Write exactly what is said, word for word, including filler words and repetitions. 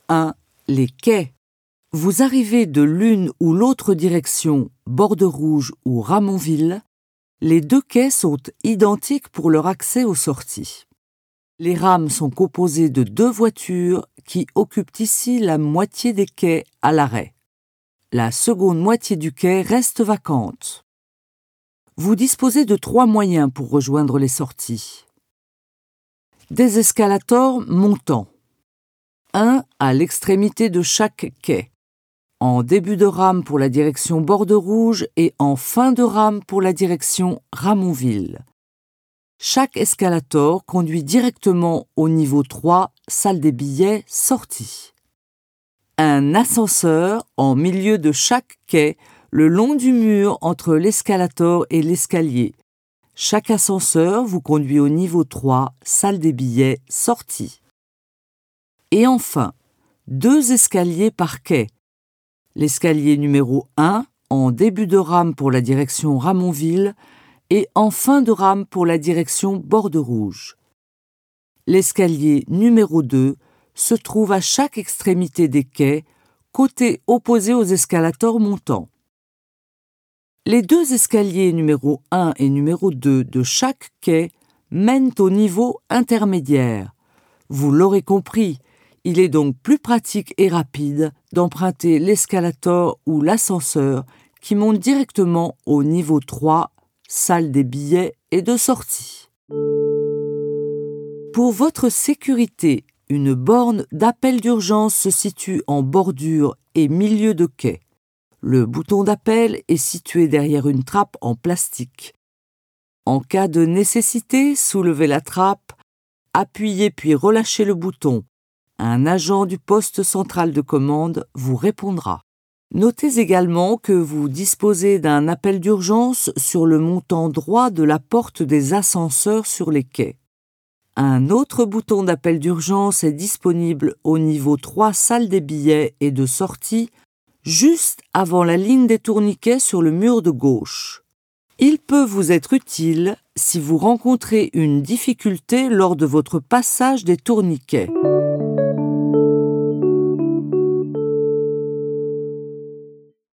un. Les quais. Vous arrivez de l'une ou l'autre direction, Borde-Rouge ou Ramonville, les deux quais sont identiques pour leur accès aux sorties. Les rames sont composées de deux voitures qui occupent ici la moitié des quais à l'arrêt. La seconde moitié du quai reste vacante. Vous disposez de trois moyens pour rejoindre les sorties. Des escalators montants. Un à l'extrémité de chaque quai, en début de rame pour la direction Borde-Rouge et en fin de rame pour la direction Ramonville. Chaque escalator conduit directement au niveau trois, salle des billets, sortie. Un ascenseur en milieu de chaque quai, le long du mur entre l'escalator et l'escalier. Chaque ascenseur vous conduit au niveau trois, salle des billets, sortie. Et enfin, deux escaliers par quai. L'escalier numéro un, en début de rame pour la direction Ramonville, et en fin de rame pour la direction Borde-Rouge. L'escalier numéro deux se trouve à chaque extrémité des quais, côté opposé aux escalators montants. Les deux escaliers numéro un et numéro deux de chaque quai mènent au niveau intermédiaire. Vous l'aurez compris, il est donc plus pratique et rapide d'emprunter l'escalator ou l'ascenseur qui monte directement au niveau trois, salle des billets et de sortie. Pour votre sécurité, une borne d'appel d'urgence se situe en bordure et milieu de quai. Le bouton d'appel est situé derrière une trappe en plastique. En cas de nécessité, soulevez la trappe, appuyez puis relâchez le bouton. Un agent du poste central de commande vous répondra. Notez également que vous disposez d'un appel d'urgence sur le montant droit de la porte des ascenseurs sur les quais. Un autre bouton d'appel d'urgence est disponible au niveau trois, salle des billets et de sortie, juste avant la ligne des tourniquets sur le mur de gauche. Il peut vous être utile si vous rencontrez une difficulté lors de votre passage des tourniquets.